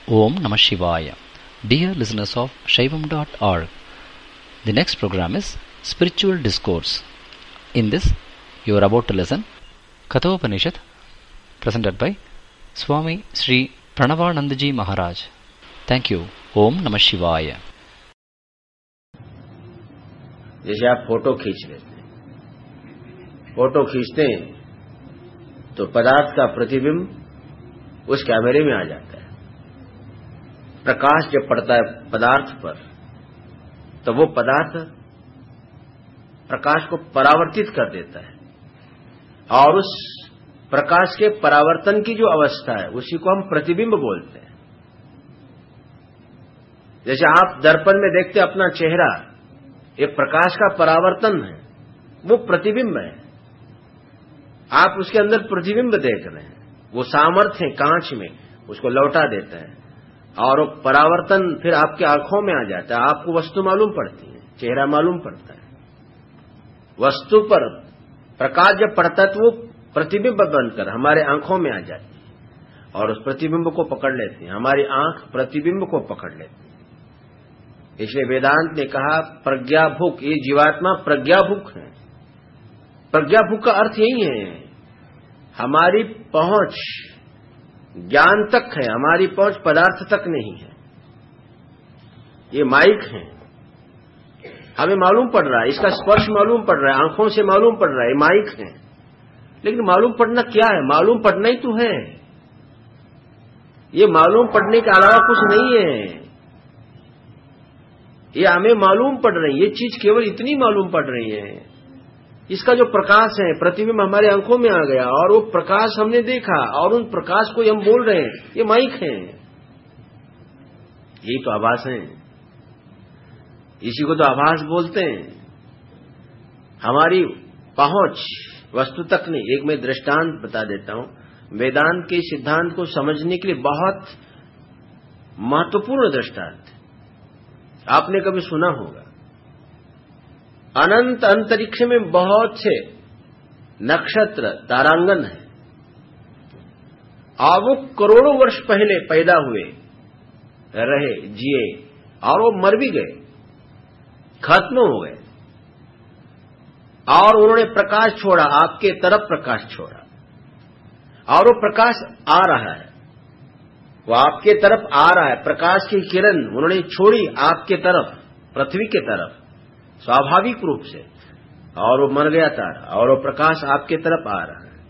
Om Namah Shivaya. Dear listeners of Shaivam.org, the next program is Spiritual Discourse. In this, you are about to listen Kathopanishad, presented by Swami Sri Pranavanandaji Maharaj. Thank you. Om Namah Shivaya. जैसे आप photo खींच लेते हैं, photo खींचते हैं तो पदार्थ का प्रतिबिंब उस कैमरे में आ जाता है। प्रकाश जब पड़ता है पदार्थ पर तो वो पदार्थ प्रकाश को परावर्तित कर देता है और उस प्रकाश के परावर्तन की जो अवस्था है उसी को हम प्रतिबिंब बोलते हैं। जैसे आप दर्पण में देखते अपना चेहरा, एक प्रकाश का परावर्तन है, वो प्रतिबिंब है। आप उसके अंदर प्रतिबिंब देख रहे हैं, वो सामर्थ्य है कांच में, उसको लौटा देता है और वो परावर्तन फिर आपके आंखों में आ जाता है। आपको वस्तु मालूम पड़ती है, चेहरा मालूम पड़ता है। वस्तु पर प्रकाश जब पड़ता है तो वो प्रतिबिंब बनकर हमारे आंखों में आ जाती है और उस प्रतिबिंब को पकड़ लेती है। हमारी आंख प्रतिबिंब को पकड़ लेती है। इसलिए वेदांत ने कहा प्रज्ञाभूख, ये जीवात्मा प्रज्ञाभूख है। प्रज्ञाभूख का अर्थ यही है, हमारी पहुंच ज्ञान तक है, हमारी पहुंच पदार्थ तक नहीं है। ये माइक है, हमें मालूम पड़ रहा है, इसका स्पर्श मालूम पड़ रहा है, आंखों से मालूम पड़ रहा है, ये माइक है। लेकिन मालूम पड़ना क्या है? मालूम पड़ना ही तो है। ये मालूम पड़ने के अलावा कुछ नहीं है। ये हमें मालूम पड़ रही है, ये चीज केवल इतनी मालूम पड़ रही है, इसका जो प्रकाश है प्रतिबिंब हमारे आंखों में आ गया और वो प्रकाश हमने देखा और उन प्रकाश को हम बोल रहे हैं, ये माइक है। यही तो आभास है, इसी को तो आभास बोलते हैं। हमारी पहुंच वस्तु तक नहीं। एक मैं दृष्टांत बता देता हूं, वेदांत के सिद्धांत को समझने के लिए बहुत महत्वपूर्ण दृष्टांत आपने कभी सुना होगा। अनंत अंतरिक्ष में बहुत से नक्षत्र तारांगन है और वो करोड़ों वर्ष पहले पैदा हुए, रहे, जिए और वो मर भी गए, खत्म हो गए और उन्होंने प्रकाश छोड़ा, आपके तरफ प्रकाश छोड़ा और वो प्रकाश आ रहा है, वो आपके तरफ आ रहा है। प्रकाश की किरण उन्होंने छोड़ी आपके तरफ, पृथ्वी के तरफ, स्वाभाविक रूप से, और वो मर गया तारा और वो प्रकाश आपके तरफ आ रहा है।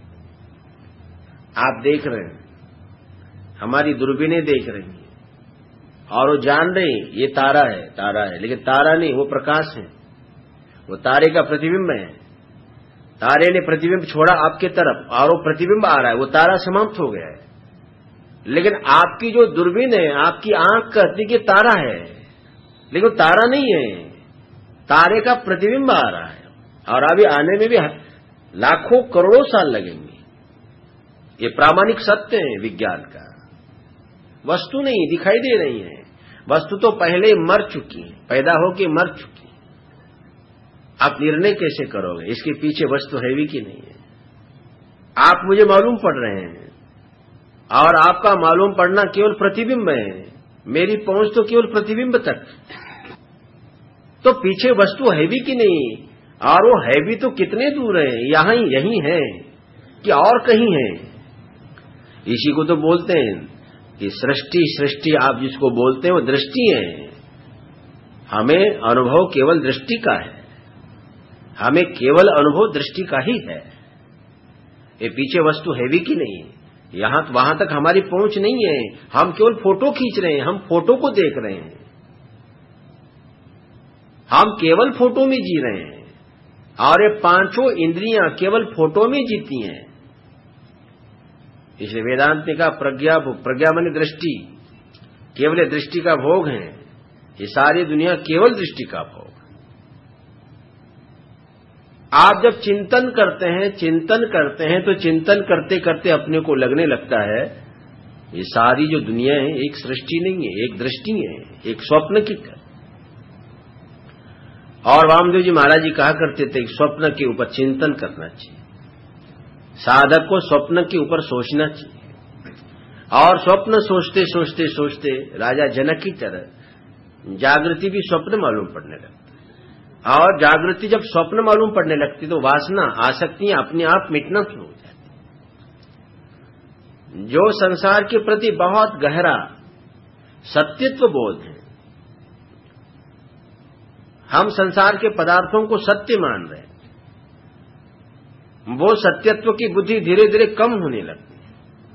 आप देख रहे हैं, हमारी दूरबीनें देख रही हैं और वो जान रही ये तारा है, तारा है, लेकिन तारा नहीं, वो प्रकाश है, वो तारे का प्रतिबिंब है। तारे ने प्रतिबिंब छोड़ा आपके तरफ और वो प्रतिबिंब आ रहा है, वो तारा समाप्त हो गया है। लेकिन आपकी जो दूरबीन है, आपकी आंख कहती कि तारा है, लेकिन तारा नहीं है, तारे का प्रतिबिंब आ रहा है और अभी आने में भी लाखों करोड़ों साल लगेंगे। ये प्रामाणिक सत्य है विज्ञान का। वस्तु नहीं दिखाई दे रही है, वस्तु तो पहले मर चुकी है, पैदा होके मर चुकी है। आप निर्णय कैसे करोगे इसके पीछे वस्तु है भी कि नहीं है? आप मुझे मालूम पड़ रहे हैं और आपका मालूम पड़ना केवल प्रतिबिंब है, मेरी पहुंच तो केवल प्रतिबिंब तक। तो पीछे वस्तु है भी कि नहीं, और वो है भी तो कितने दूर है, यहां यही है कि और कहीं है? इसी को तो बोलते हैं कि सृष्टि आप जिसको बोलते हैं वो दृष्टि है। हमें अनुभव केवल दृष्टि का है, हमें केवल अनुभव दृष्टि का ही है। ये पीछे वस्तु है भी कि नहीं, यहां वहां तक हमारी पहुंच नहीं है। हम केवल फोटो खींच रहे हैं, हम फोटो को देख रहे हैं, हम केवल फोटो में जी रहे हैं और ये पांचों इंद्रियां केवल फोटो में जीती हैं। इसलिए वेदांत ने कहा प्रज्ञा माने दृष्टि, केवल दृष्टि का भोग है। ये सारी दुनिया केवल दृष्टि का भोग। आप जब चिंतन करते हैं तो चिंतन करते करते अपने को लगने लगता है ये सारी जो दुनिया है एक सृष्टि नहीं है, एक दृष्टि है, एक स्वप्न की तरह। और वामदेव जी महाराज जी कहा करते थे स्वप्न के ऊपर चिंतन करना चाहिए, साधक को स्वप्न के ऊपर सोचना चाहिए। और स्वप्न सोचते सोचते सोचते राजा जनक की तरह जागृति भी स्वप्न मालूम पड़ने लगती, और जागृति जब स्वप्न मालूम पड़ने लगती तो वासना, आसक्तियां अपने आप मिटना शुरू हो जाती। जो संसार के प्रति बहुत गहरा सत्यत्व बोध है, हम संसार के पदार्थों को सत्य मान रहे हैं, वो सत्यत्व की बुद्धि धीरे धीरे कम होने लगती है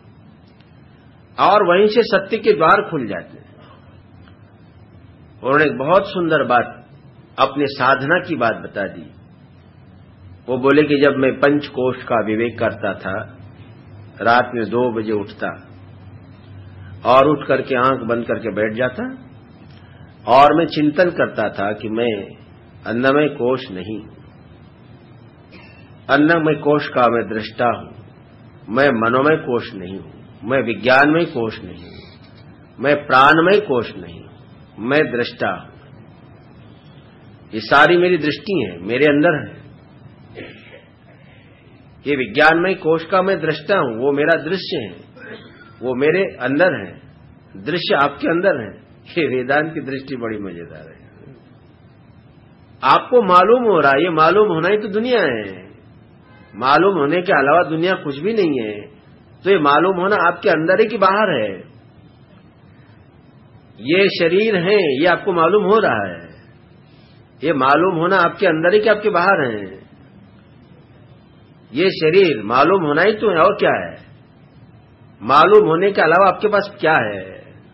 और वहीं से सत्य के द्वार खुल जाते हैं। उन्होंने एक बहुत सुंदर बात अपने साधना की बात बता दी। वो बोले कि जब मैं पंचकोश का विवेक करता था, रात में 2 बजे उठता और उठ करके आंख बंद करके बैठ जाता और मैं चिंतन करता था कि मैं अन्नमय कोश नहीं, अन्नमय कोश का मैं दृष्टा हूं, मैं मनोमय कोश नहीं हूं, मैं विज्ञानमय कोश नहीं हूं, मैं प्राणमय कोश नहीं हूं, मैं दृष्टा हूं। ये सारी मेरी दृष्टि है, मेरे अंदर है। ये विज्ञानमय कोश का मैं दृष्टा हूं, वो मेरा दृश्य है, वो मेरे अंदर है, दृश्य आपके अंदर है। ये वेदांत की दृष्टि बड़ी मजेदार है। आपको मालूम हो रहा है, ये मालूम होना ही तो दुनिया है। मालूम होने के अलावा दुनिया कुछ भी नहीं है। तो ये मालूम होना आपके अंदर है कि बाहर है? ये शरीर है, ये आपको मालूम हो रहा है। ये मालूम होना आपके अंदर है कि आपके बाहर है? ये शरीर मालूम होना ही तो है, और क्या है? मालूम होने के अलावा आपके पास क्या है?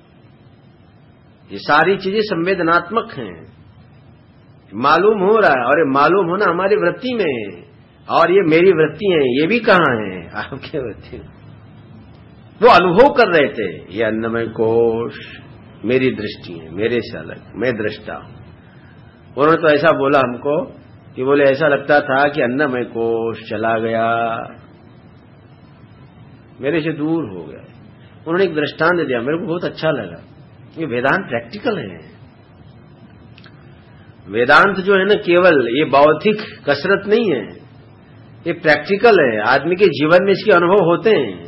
ये सारी चीजें संवेदनात्मक हैं, मालूम हो रहा है, और ये मालूम होना हमारी वृत्ति में है, और ये मेरी वृत्ति है। ये भी कहां है? आपके वृत्ति में। वो अनुभव कर रहे थे, ये अन्नमय कोश मेरी दृष्टि है, मेरे से अलग, मैं दृष्टा हूं। उन्होंने तो ऐसा बोला हमको कि बोले ऐसा लगता था कि अन्नमय कोश चला गया, मेरे से दूर हो गया। उन्होंने एक दृष्टांत दिया, मेरे को बहुत अच्छा लगा। ये वेदांत प्रैक्टिकल है। वेदांत जो है ना, केवल ये बौद्धिक कसरत नहीं है, ये प्रैक्टिकल है। आदमी के जीवन में इसके अनुभव होते हैं।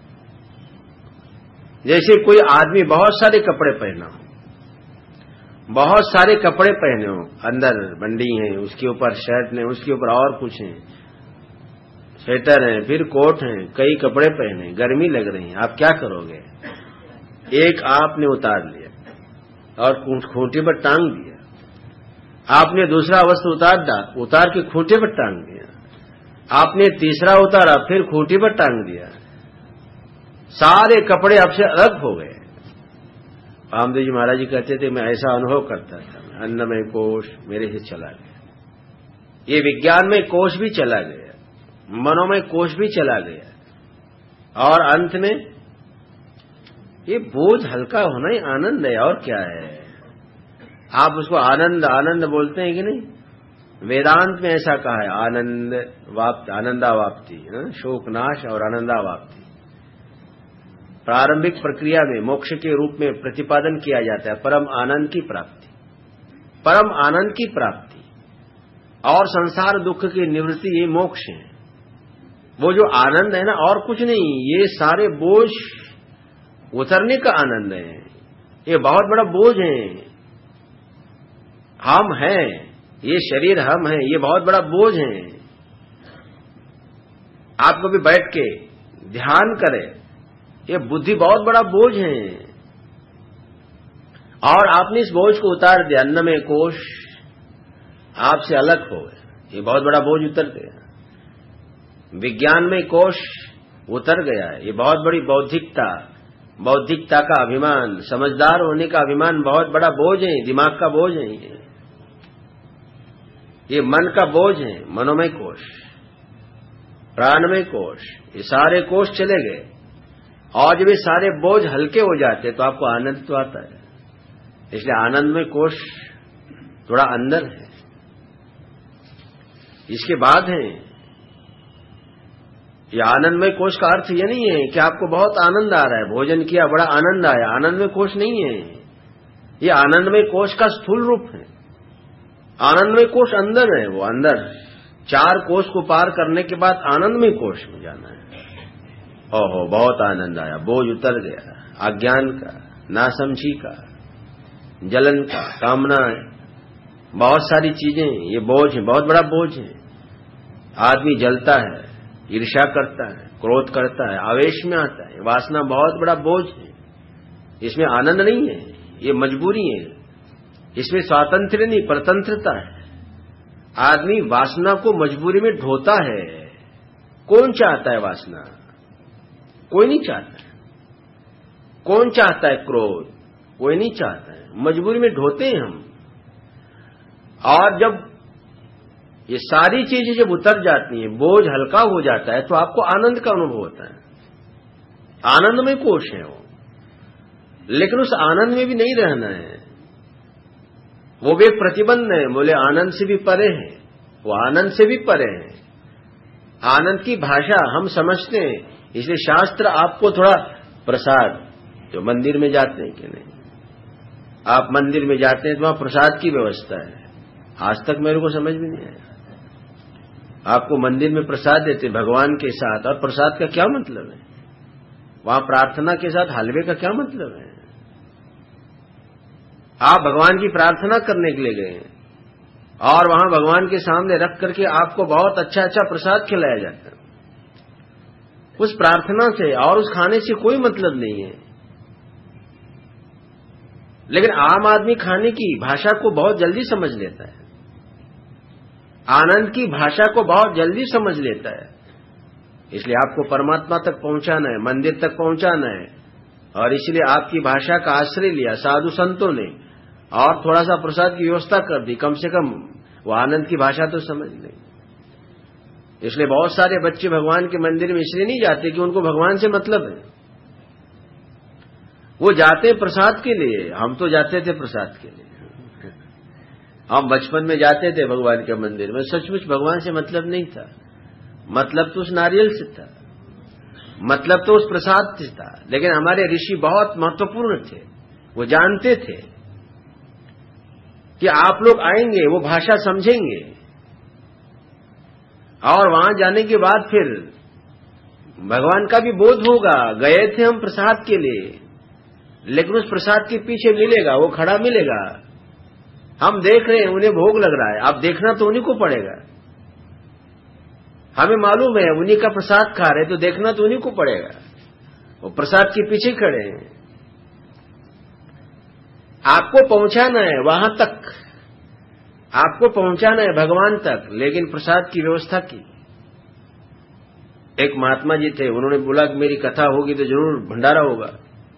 जैसे कोई आदमी बहुत सारे कपड़े पहना हो, बहुत सारे कपड़े पहने हो, अंदर बंडी है, उसके ऊपर शर्ट है, उसके ऊपर और कुछ है, स्वेटर है, फिर कोट है, कई कपड़े पहने, गर्मी लग रही है, आप क्या करोगे? एक आपने उतार लिया और खूंटे पर टांग दिया, आपने दूसरा वस्त्र उतार के खूंटे पर टांग दिया, आपने तीसरा उतारा, फिर खूंटे पर टांग दिया, सारे कपड़े आपसे अलग हो गए। रामदेव जी महाराज जी कहते थे, मैं ऐसा अनुभव करता था, अन्नमय कोश मेरे से चला गया, ये विज्ञानमय कोश भी चला गया, मनोमय कोश भी चला गया, और अंत में ये बोझ हल्का होना ही आनंद है, और क्या है? आप उसको आनंद आनंद बोलते हैं कि नहीं? वेदांत में ऐसा कहा है, आनंद वाप्ति, आनंदावाप्ति, शोकनाश और आनंदावाप्ति। प्रारंभिक प्रक्रिया में मोक्ष के रूप में प्रतिपादन किया जाता है परम आनंद की प्राप्ति, परम आनंद की प्राप्ति और संसार दुख की निवृत्ति, ये मोक्ष है। वो जो आनंद है ना, और कुछ नहीं, ये सारे बोझ उतरने का आनंद है। ये बहुत बड़ा बोझ है, हम हैं, ये शरीर हम हैं, ये बहुत बड़ा बोझ है। आप कभी बैठ के ध्यान करें, ये बुद्धि बहुत बड़ा बोझ है, और आपने इस बोझ को उतार दिया। अन्नमय कोश आपसे अलग हो गए, ये बहुत बड़ा बोझ उतर गया। विज्ञानमय कोश उतर गया है, ये बहुत बड़ी बौद्धिकता, बौद्धिकता का अभिमान, समझदार होने का अभिमान बहुत बड़ा बोझ है, दिमाग का बोझ है। ये मन का बोझ है, मनोमय कोश, प्राणमय कोश, ये सारे कोश चले गए। और जब ये सारे बोझ हल्के हो जाते तो आपको आनंद तो आता है। इसलिए आनंदमय कोश थोड़ा अंदर है, इसके बाद है। ये आनंदमय कोश का अर्थ ये नहीं है कि आपको बहुत आनंद आ रहा है, भोजन किया बड़ा आनंद आया, आनंदमय कोश नहीं है। ये आनंदमय कोश का स्थूल रूप है। आनंदमय कोश अंदर है, वो अंदर 4 कोश को पार करने के बाद आनंदमय कोश में जाना है। ओहो बहुत आनंद आया, बोझ उतर गया, अज्ञान का, नासमझी का, जलन का, कामना है, बहुत सारी चीजें, ये बोझ है, बहुत बड़ा बोझ है। आदमी जलता है, ईर्ष्या करता है, क्रोध करता है, आवेश में आता है, वासना बहुत बड़ा बोझ है। इसमें आनंद नहीं है, ये मजबूरी है, इसमें स्वातंत्र्य नहीं, परतंत्रता है। आदमी वासना को मजबूरी में ढोता है। कौन चाहता है वासना? कोई नहीं चाहता है। कौन चाहता है क्रोध? कोई नहीं चाहता है। मजबूरी में ढोते हैं हम। और जब ये सारी चीजें जब उतर जाती हैं, बोझ हल्का हो जाता है, तो आपको आनंद का अनुभव होता है। आनंदमय कोश है वो। लेकिन उस आनंद में भी नहीं रहना है, वो भी एक प्रतिबंध है। बोले आनंद से भी परे है, वो आनंद से भी परे है। आनंद की भाषा हम समझते हैं, इसलिए शास्त्र आपको थोड़ा प्रसाद, जो मंदिर में जाते हैं कि नहीं, आप मंदिर में जाते हैं तो वहां प्रसाद की व्यवस्था है। आज तक मेरे को समझ में नहीं आया। आपको मंदिर में प्रसाद देते भगवान के साथ, और प्रसाद का क्या मतलब है? वहां प्रार्थना के साथ हलवे का क्या मतलब है? आप भगवान की प्रार्थना करने के लिए गए और वहां भगवान के सामने रख करके आपको बहुत अच्छा अच्छा प्रसाद खिलाया जाता है। उस प्रार्थना से और उस खाने से कोई मतलब नहीं है। लेकिन आम आदमी खाने की भाषा को बहुत जल्दी समझ लेता है, आनंद की भाषा को बहुत जल्दी समझ लेता है। इसलिए आपको परमात्मा तक पहुंचाना है, मंदिर तक पहुंचाना है, और इसलिए आपकी भाषा का आश्रय लिया साधु संतों ने, और थोड़ा सा प्रसाद की व्यवस्था कर दी। कम से कम वो आनंद की भाषा तो समझ लें। इसलिए बहुत सारे बच्चे भगवान के मंदिर में इसलिए नहीं जाते कि उनको भगवान से मतलब है। वो जाते प्रसाद के लिए। हम तो जाते थे प्रसाद के लिए। हम बचपन में जाते थे भगवान के मंदिर में, सचमुच भगवान से मतलब नहीं था। मतलब तो उस नारियल से था, मतलब तो उस प्रसाद से था। लेकिन हमारे ऋषि बहुत महत्वपूर्ण थे। वो जानते थे कि आप लोग आएंगे, वो भाषा समझेंगे, और वहां जाने के बाद फिर भगवान का भी बोध होगा। गए थे हम प्रसाद के लिए, लेकिन उस प्रसाद के पीछे मिलेगा, वो खड़ा मिलेगा। हम देख रहे हैं, उन्हें भोग लग रहा है, अब देखना तो उन्हीं को पड़ेगा। हमें मालूम है उन्हीं का प्रसाद खा रहे, तो देखना तो उन्हीं को पड़ेगा। वो प्रसाद के पीछे खड़े हैं। आपको पहुंचाना है वहां तक, आपको पहुंचाना है भगवान तक, लेकिन प्रसाद की व्यवस्था की। एक महात्मा जी थे, उन्होंने बोला कि मेरी कथा होगी तो जरूर भंडारा होगा।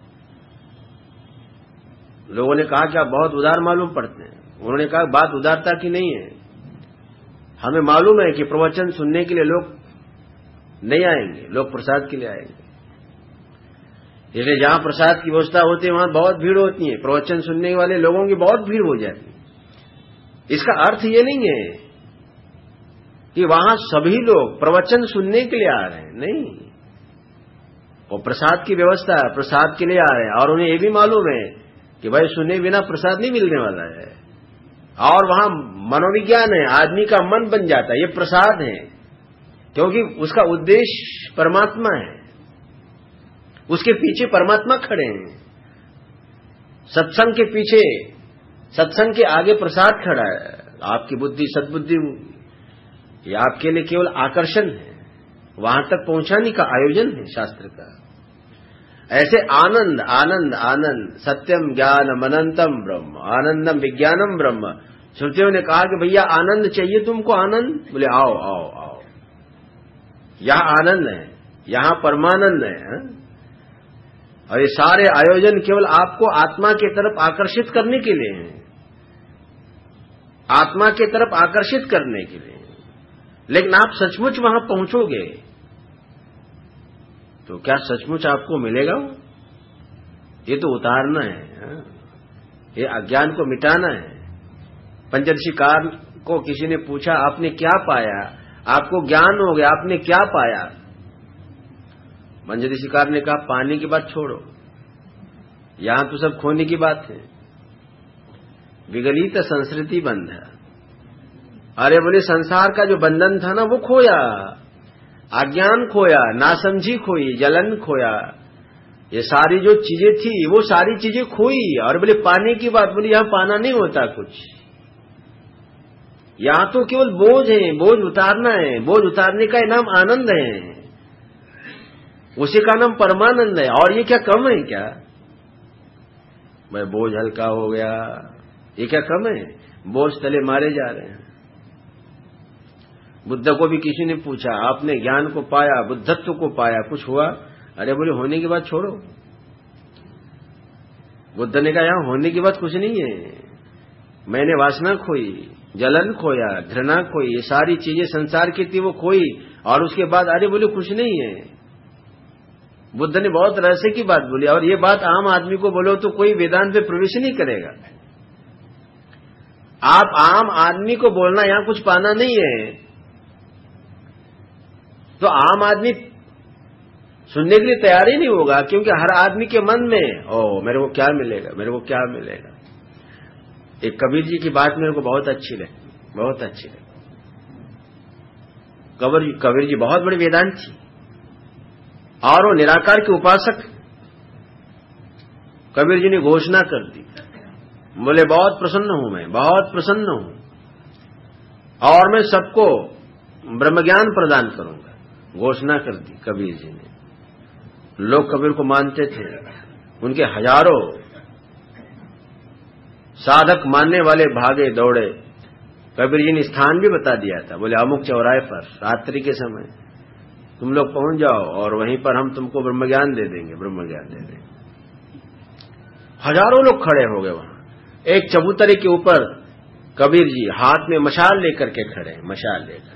लोगों ने कहा कि आप बहुत उदार मालूम पड़ते हैं। उन्होंने कहा बात उदारता की नहीं है, हमें मालूम है कि प्रवचन सुनने के लिए लोग नहीं आएंगे, लोग प्रसाद के लिए आएंगे। इसलिए जहां प्रसाद की व्यवस्था होती है वहां बहुत भीड़ होती है, प्रवचन सुनने वाले लोगों की बहुत भीड़ हो जाती है। इसका अर्थ ये नहीं है कि वहां सभी लोग प्रवचन सुनने के लिए आ रहे हैं, नहीं। वो प्रसाद की व्यवस्था है, प्रसाद के लिए आ रहे हैं, और उन्हें ये भी मालूम है कि भाई सुने बिना प्रसाद नहीं मिलने वाला है। और वहां मनोविज्ञान है, आदमी का मन बन जाता है, ये प्रसाद है, क्योंकि उसका उद्देश्य परमात्मा है, उसके पीछे परमात्मा खड़े हैं। सत्संग के पीछे, सत्संग के आगे प्रसाद खड़ा है। आपकी बुद्धि सद्बुद्धि होगी, ये आपके लिए केवल आकर्षण है, वहां तक पहुंचाने का आयोजन है शास्त्र का। ऐसे आनंद आनंद आनंद, सत्यम ज्ञानम अनंतम ब्रह्म, आनंदम विज्ञानम ब्रह्म। श्रुतियों ने कहा कि भैया आनंद चाहिए तुमको, आनंद, बोले आओ आओ आओ, यहां आनंद है, यहां परमानंद है। और ये सारे आयोजन केवल आपको आत्मा की तरफ आकर्षित करने के लिए हैं, आत्मा की तरफ आकर्षित करने के लिए। लेकिन आप सचमुच वहां पहुंचोगे तो क्या सचमुच आपको मिलेगा? ये तो उतारना है, ये अज्ञान को मिटाना है। पंचदशीकार को किसी ने पूछा आपने क्या पाया, आपको ज्ञान हो गया, आपने क्या पाया? पंचदशीकार ने कहा पाने की बात छोड़ो, यहां तो सब खोने की बात है। विगलित संस्कृति बंध है। अरे बोले संसार का जो बंधन था ना वो खोया, अज्ञान खोया, नासमझी खोई, जलन खोया, ये सारी जो चीजें थी वो सारी चीजें खोई। और बोले पाने की बात, बोली यहां पाना नहीं होता कुछ, यहां तो केवल बोझ है, बोझ उतारना है, बोझ उतारने का नाम आनंद है, उसी का नाम परमानंद है। और ये क्या कम है क्या? भाई बोझ हल्का हो गया, ये क्या कम है? बोझ तले मारे जा रहे हैं। बुद्ध को भी किसी ने पूछा, आपने ज्ञान को पाया, बुद्धत्व को पाया, कुछ हुआ? अरे बोले होने की बात छोड़ो। बुद्ध ने कहा यहां होने की बात कुछ नहीं है, मैंने वासना खोई, जलन खोया, घृणा खोई, ये सारी चीजें संसार की थी वो खोई। और उसके बाद अरे बोले कुछ नहीं है। बुद्ध ने बहुत रहस्य की बात बोली। और ये बात आम आदमी को बोलो तो कोई वेदांत में प्रवेश नहीं करेगा। आप आम आदमी को बोलना यहां कुछ पाना नहीं है, तो आम आदमी सुनने के लिए तैयार ही नहीं होगा, क्योंकि हर आदमी के मन में ओ मेरे को क्या मिलेगा, मेरे को क्या मिलेगा। एक कबीर जी की बात मेरे को बहुत अच्छी लगी, बहुत अच्छी लगी। कबीर जी बहुत बड़े वेदांत थी और वो निराकार के उपासक। कबीर जी ने घोषणा कर दी, बोले बहुत प्रसन्न हूं, मैं बहुत प्रसन्न हूं और मैं सबको ब्रह्मज्ञान प्रदान करूंगा। घोषणा कर दी कबीर जी ने। लोग कबीर को मानते थे, उनके हजारों साधक मानने वाले भागे दौड़े। कबीर जी ने स्थान भी बता दिया था, बोले अमुक चौराहे पर रात्रि के समय तुम लोग पहुंच जाओ और वहीं पर हम तुमको ब्रह्मज्ञान दे देंगे, ब्रह्मज्ञान दे देंगे। हजारों लोग खड़े हो गए वहां। एक चबूतरे के ऊपर कबीर जी हाथ में मशाल लेकर के खड़े, मशाल लेकर।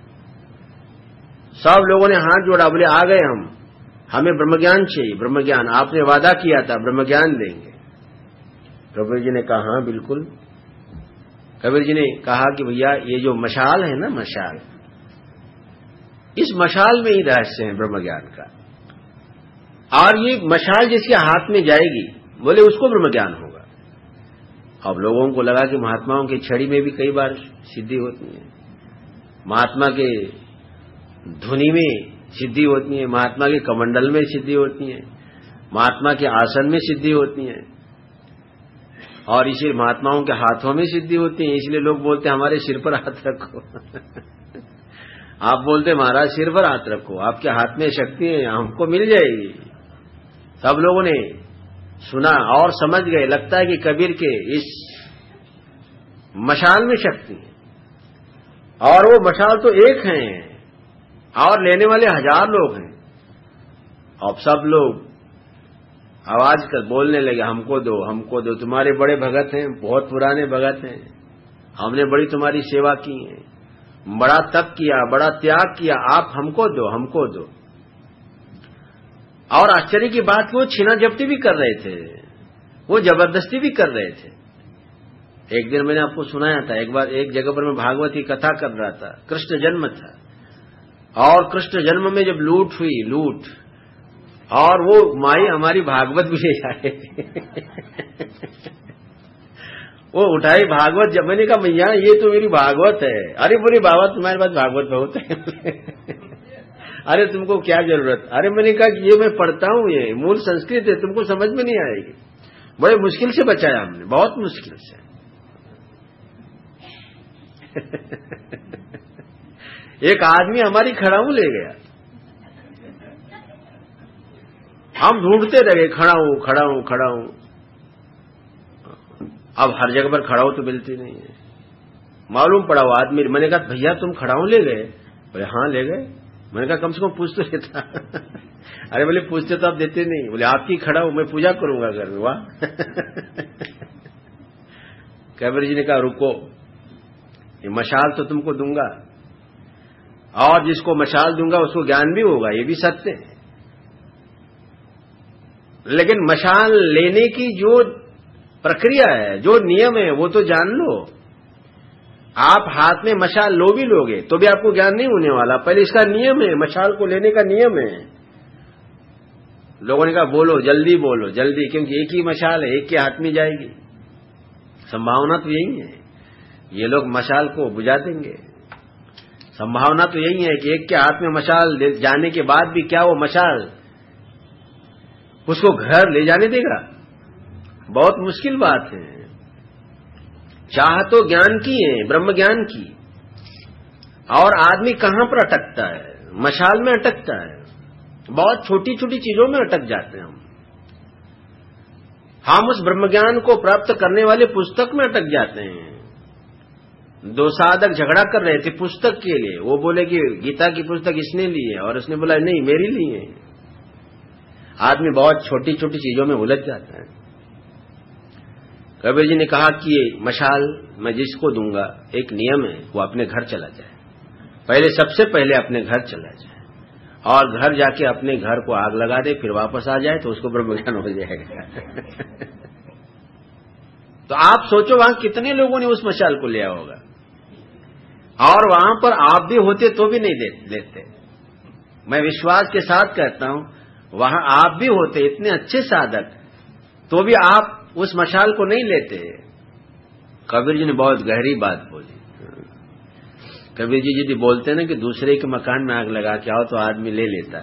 सब लोगों ने हाथ जोड़ा, बोले आ गए हम, हमें ब्रह्मज्ञान चाहिए, ब्रह्मज्ञान, आपने वादा किया था ब्रह्मज्ञान देंगे। कबीर जी ने कहा हाँ बिल्कुल। कबीर जी ने कहा कि भैया ये जो मशाल है ना, मशाल, इस मशाल में ही रहस्य है ब्रह्मज्ञान का, और ये मशाल जिसके हाथ में जाएगी बोले उसको ब्रह्मज्ञान होगा। अब लोगों को लगा कि महात्माओं की छड़ी में भी कई बार सिद्धि होती है, महात्मा के धुनी में सिद्धि होती है, महात्मा के कमंडल में सिद्धि होती है, महात्मा के आसन में सिद्धि होती है, और इसी महात्माओं के हाथों में सिद्धि होती है। इसलिए लोग बोलते हैं हमारे सिर पर हाथ रखो। आप बोलते महाराज सिर पर हाथ रखो, आपके हाथ में शक्ति है, हमको मिल जाएगी। सब लोगों ने सुना और समझ गए, लगता है कि कबीर के इस मशाल में शक्ति है, और वो मशाल तो एक है और लेने वाले हजार लोग हैं। अब सब लोग आवाज कर बोलने लगे, हमको दो, हमको दो, तुम्हारे बड़े भगत हैं, बहुत पुराने भगत हैं, हमने बड़ी तुम्हारी सेवा की है, बड़ा तप किया, बड़ा त्याग किया, आप हमको दो, हमको दो। और आश्चर्य की बात कि वो छीना जब्ती भी कर रहे थे, वो जबरदस्ती भी कर रहे थे। एक दिन मैंने आपको सुनाया था, एक बार एक जगह पर मैं भागवत की कथा कर रहा था, कृष्ण जन्म था, और कृष्ण जन्म में जब लूट हुई, लूट, और वो माई हमारी भागवत भी ले आए। वो उठाई भागवत, जब मैंने कहा भैया ये तो मेरी भागवत है। अरे बोली बाबा तुम्हारे पास भागवत बहुत है। अरे तुमको क्या जरूरत? अरे मैंने कहा कि ये मैं पढ़ता हूं, ये मूल संस्कृत है, तुमको समझ में नहीं आएगी। बड़े मुश्किल से बचाया हमने, बहुत मुश्किल से। एक आदमी हमारी खड़ाऊ ले गया, हम ढूंढते रहे, खड़ा हूं खड़ा हूं खड़ा हूं। अब हर जगह पर खड़ाऊ तो मिलती नहीं है, मालूम पड़ा वो आदमी। मैंने कहा भैया तुम खड़ाऊ ले गए? बोले हाँ ले गए। मैंने कहा कम से कम पूछ तो लेता। अरे बोले पूछते तो आप देते नहीं। बोले आपकी खड़ाऊ, मैं पूजा करूंगा घर में। वाह। कबीर जी ने कहा रुको, ये मशाल तो तुमको दूंगा, और जिसको मशाल दूंगा उसको ज्ञान भी होगा, ये भी सत्य है। लेकिन मशाल लेने की जो प्रक्रिया है, जो नियम है, वो तो जान लो। आप हाथ में मशाल लो भी लोगे तो भी आपको ज्ञान नहीं होने वाला। पहले इसका नियम है, मशाल को लेने का नियम है। लोगों ने कहा बोलो जल्दी, बोलो जल्दी, क्योंकि एक ही मशाल है, एक के हाथ में जाएगी। संभावना तो यही है, ये लोग मशाल को बुझा देंगे। संभावना तो यही है कि एक के हाथ में मशाल जाने के बाद भी क्या वो मशाल उसको घर ले जाने देगा? बहुत मुश्किल बात है। चाह तो ज्ञान की है, ब्रह्म ज्ञान की, और आदमी कहां पर अटकता है? मशाल में अटकता है। बहुत छोटी छोटी चीजों में अटक जाते हैं हम उस ब्रह्म ज्ञान को प्राप्त करने वाले पुस्तक में अटक जाते हैं। दो साधक झगड़ा कर रहे थे पुस्तक के लिए। वो बोले कि गीता की पुस्तक इसने ली है, और उसने बोला नहीं मेरी ली है। आदमी बहुत छोटी छोटी चीजों में उलझ जाता है। कबीर जी ने कहा कि ये मशाल मैं जिसको दूंगा, एक नियम है, वो अपने घर चला जाए। पहले सबसे पहले अपने घर चला जाए, और घर जाके अपने घर को आग लगा दे, फिर वापस आ जाए तो उसको ब्रह्म ज्ञान हो जाएगा। तो आप सोचो वहां कितने लोगों ने उस मशाल को लिया होगा, और वहां पर आप भी होते तो भी नहीं लेते। मैं विश्वास के साथ कहता हूं, वहां आप भी होते इतने अच्छे साधक, तो भी आप उस मशाल को नहीं लेते। कबीर जी ने बहुत गहरी बात बोली। कबीर जी यदि बोलते ना कि दूसरे के मकान में आग लगा के आओ, तो आदमी ले लेता,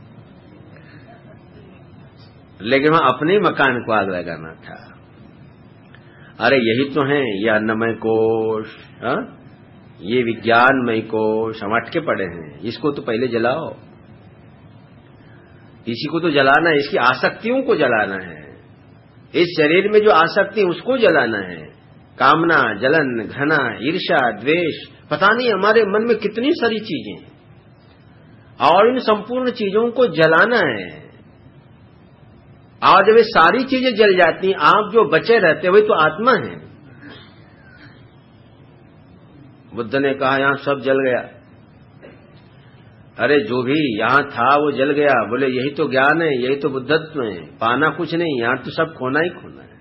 लेकिन वहां अपने मकान को आग लगाना था। अरे यही तो है, ये अन्नमय कोश, ये विज्ञानमय कोश, हम अटके पड़े हैं। इसको तो पहले जलाओ, इसी को तो जलाना है, इसकी आसक्तियों को जलाना है। इस शरीर में जो आसक्ति उसको जलाना है। कामना, जलन, घृणा, ईर्ष्या, द्वेष, पता नहीं हमारे मन में कितनी सारी चीजें, और इन संपूर्ण चीजों को जलाना है। और जब ये सारी चीजें जल जाती, आप जो बचे रहते वही तो आत्मा है। बुद्ध ने कहा यहां सब जल गया। अरे जो भी यहां था वो जल गया। बोले यही तो ज्ञान है, यही तो बुद्धत्व है। पाना कुछ नहीं, यहां तो सब खोना ही खोना है।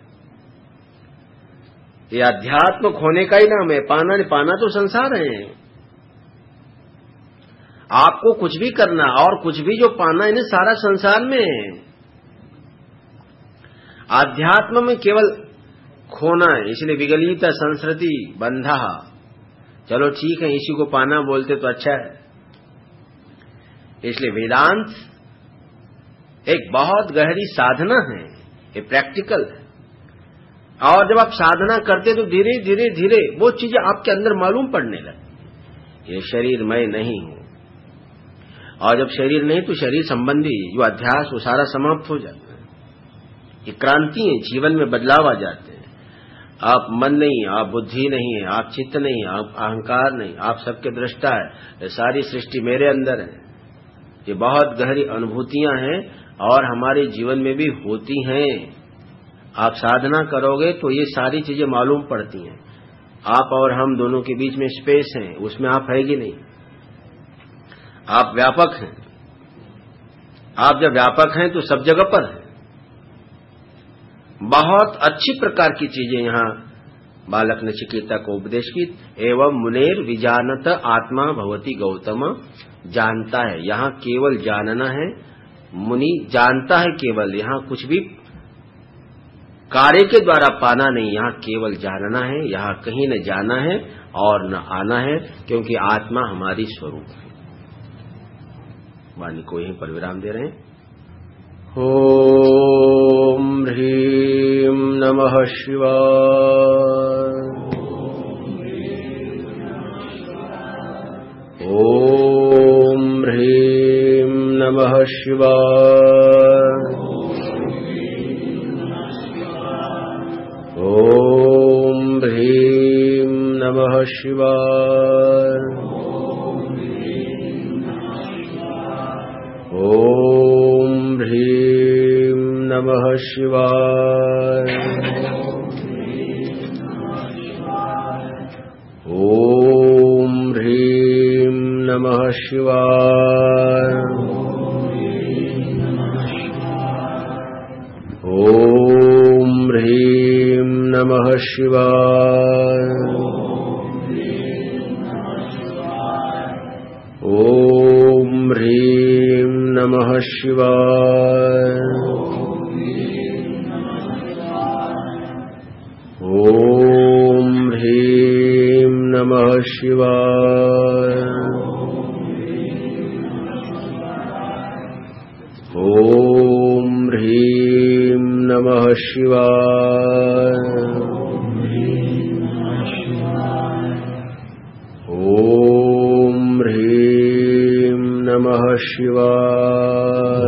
ये अध्यात्म खोने का ही नाम है। पाना नहीं, पाना तो संसार है। आपको कुछ भी करना और कुछ भी जो पाना है, सारा संसार में है। आध्यात्म में केवल खोना है, इसलिए विगलित संस्कृति बंधा। चलो ठीक है, इसी को पाना बोलते तो अच्छा है। इसलिए वेदांत एक बहुत गहरी साधना है, ये प्रैक्टिकल है। और जब आप साधना करते तो धीरे धीरे धीरे वो चीजें आपके अंदर मालूम पड़ने लगती। ये शरीर मैं नहीं हूं, और जब शरीर नहीं तो शरीर संबंधी जो अध्यास वो सारा समाप्त हो जाता है। ये क्रांति है, जीवन में बदलाव आ जाते हैं। आप मन नहीं, आप बुद्धि नहीं है, आप चित्त नहीं, आप अहंकार नहीं, आप सबके दृष्टा है। ये सारी सृष्टि मेरे अंदर है। ये बहुत गहरी अनुभूतियां हैं, और हमारे जीवन में भी होती हैं। आप साधना करोगे तो ये सारी चीजें मालूम पड़ती हैं। आप और हम दोनों के बीच में स्पेस है, उसमें आप है कि नहीं? आप व्यापक हैं। आप जब व्यापक हैं तो सब जगह पर है। बहुत अच्छी प्रकार की चीजें यहां बालक नचिकेता को उपदेश की। एवं मुनेर विजानत आत्मा भवति गौतम। जानता है, यहां केवल जानना है। मुनि जानता है केवल, यहां कुछ भी कार्य के द्वारा पाना नहीं, यहां केवल जानना है। यहां कहीं न जाना है और न आना है, क्योंकि आत्मा हमारी स्वरूप है। वाणी को यहीं पर विराम दे रहे हैं। ओम ह्रीं नमः शिवाय। ओम ह्रीं नमः शिवाय। ओम ह्रीं नमः शिवाय। ओम ह्रीं नमः शिवाय। ओम ह्रीं नमः शिवाय। ओम ह्रीं नमः शिवाय। ओम ह्रीं नमः शिवाय। ओम ह्रीं नमः शिवाय। शिवाय। ॐ ह्रीं नमः शिवाय।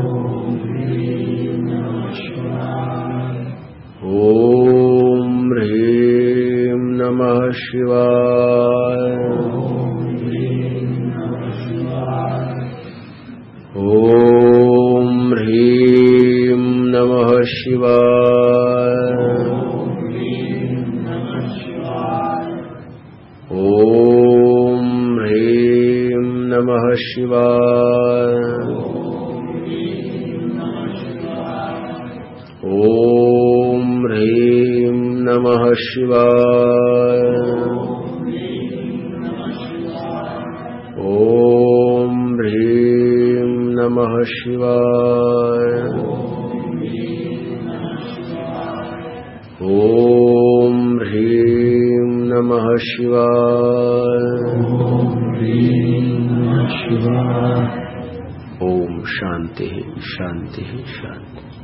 ॐ ह्रीं नमः शिवाय। ॐ ह्रीं नमः शिवाय। ॐ ह्रीं नमः शिवाय। ॐ ह्रीं नमः शिवाय। ॐ ह्रीं नमः शिवाय। ॐ ह्रीं नमः शिवाय। ॐ शांति शांति शांति।